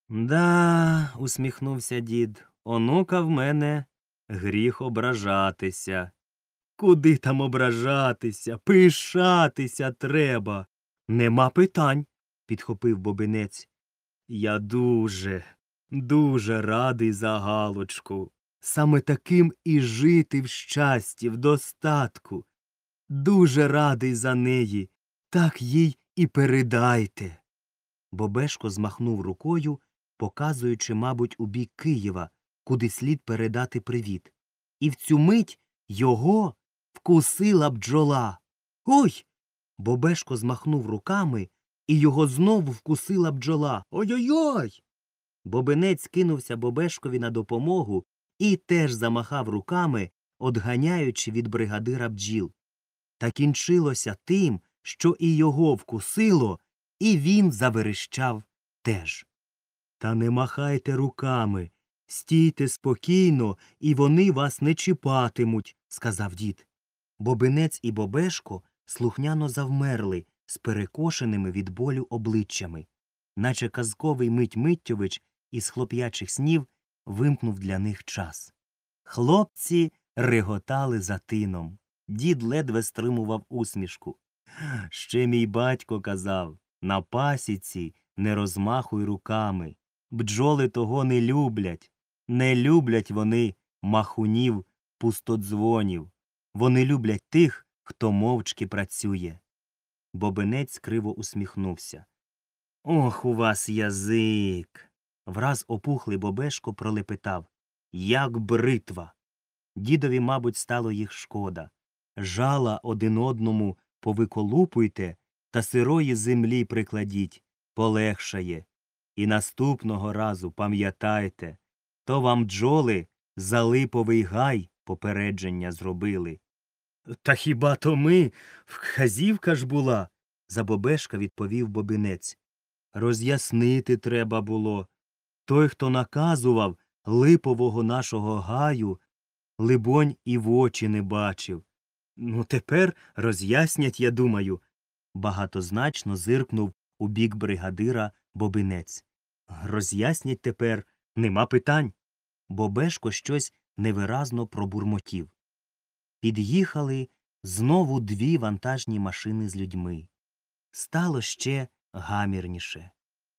Да, усміхнувся дід, онука в мене гріх ображатися. Куди там ображатися? Пишатися треба. Нема питань, підхопив Бобинець. Я дуже радий за Галочку. Саме таким і жити в щасті, в достатку. Дуже радий за неї. Так їй і передайте. Бобешко змахнув рукою, показуючи, мабуть, у бік Києва, куди слід передати привіт. І в цю мить його вкусила бджола. Ой! Бобешко змахнув руками, і його знову вкусила бджола. Ой-ой-ой! Бобинець кинувся Бобешкові на допомогу і теж замахав руками, одганяючи від бригадира бджіл. Та кінчилося тим, що і його вкусило, і він заверещав теж. Та не махайте руками, стійте спокійно, і вони вас не чіпатимуть, сказав дід. Бобинець і Бобешко слухняно завмерли з перекошеними від болю обличчями, наче казковий Мить-Миттєвич із хлоп'ячих снів вимкнув для них час. Хлопці реготали за тином. Дід ледве стримував усмішку. Ще мій батько казав, на пасіці не розмахуй руками. Бджоли того не люблять. Не люблять вони махунів, пустодзвонів. Вони люблять тих, хто мовчки працює. Бобинець криво усміхнувся. Ох, у вас язик. Враз опухлий Бобешко пролепетав. Як бритва. Дідові, мабуть, стало їх шкода. Жала один одному повиколупуйте та сирої землі прикладіть, полегшає. І наступного разу пам'ятайте, то вам бджоли за липовий гай попередження зробили. Та хіба то ми? Вказівка ж була, за Бобешка відповів Бобинець. Роз'яснити треба було. Той, хто наказував липового нашого гаю, либонь, і в очі не бачив. Ну, тепер роз'яснять, я думаю. Багатозначно зиркнув у бік бригадира Бобинець. Роз'яснять тепер, нема питань. Бобешко щось невиразно пробурмотів. Під'їхали знову дві вантажні машини з людьми. Стало ще гамірніше.